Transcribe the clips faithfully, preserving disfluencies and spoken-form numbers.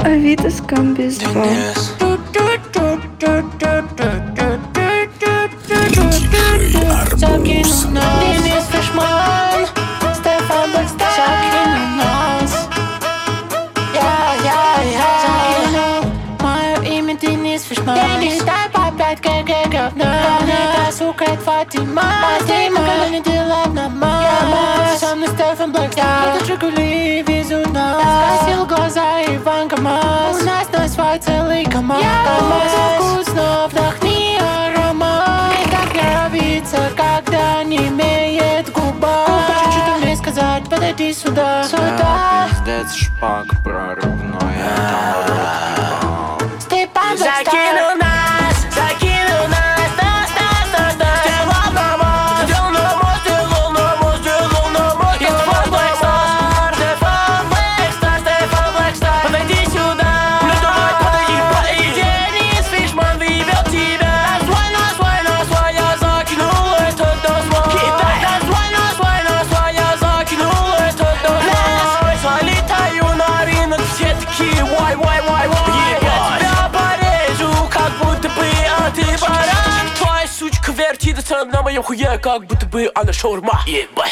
Авито Скамбиз два. Денис Фишман, Стефан Бэкстар, закинул нас. Я, я, я закинул. Мое имя Денис Фишман. Денис, дай по пять ГГ говна. Говнюка, сука, это Фатима. Фатима, когда не делает намаз. Со мной Стефан Бэкстар. Этот Жигули везут нас. Скосил глаза Иван КамАЗ. У нас на свой целый КамАЗ. Вкусно, вдохни аромат. И так нравится, когда не имеет губа. Хочешь что-то мне сказать, подойди сюда. Сюда. Пиздец, шпак прорывной, я там рот ебал. Степан закинул нас, закинул нас, нас, нас, нас, нас. Сделал на мост, сделал на мост, сделал на мост, сделал на мост. Стефан Бэкстар, Стефан Бэкстар, Стефан Бэкстар. Подойди сюда, ну давай подойди, подойди. Денис Фишман вывел тебя. На свой, на свой, на свой, я закинул этот на свой. Кидай на свой, на свой, на свой, я закинул этот на свой. Залетаю на рынок, все такие вай, вай, вай, вай. Твоя сучка вертится на моем хуе, как будто бы она шаурма. Ебать.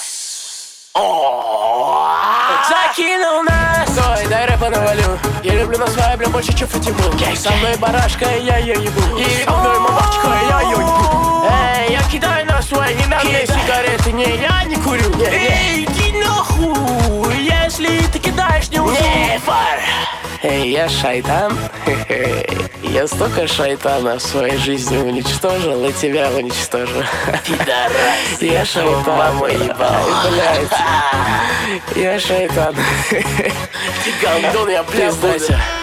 Закинул нас. Стой, дай рэпа навалю. Я люблю на свой, бля, больше, чем Фатиму. Со мной барашка, я ее ебу. Со мной мамашка, я ее ебу. Эй, я кидаю на свой, не на мне сигареты, не, я не курю. Эй, иди нахуй, если ты кидаешь, не уйду. Не, фар. Эй, я шайтан. Я столько шайтана в своей жизни уничтожил, и тебя уничтожу. Пидорас. Я шайтан. Маму ебал. Блядь. Я шайтан. Ты гандон, я прям буду.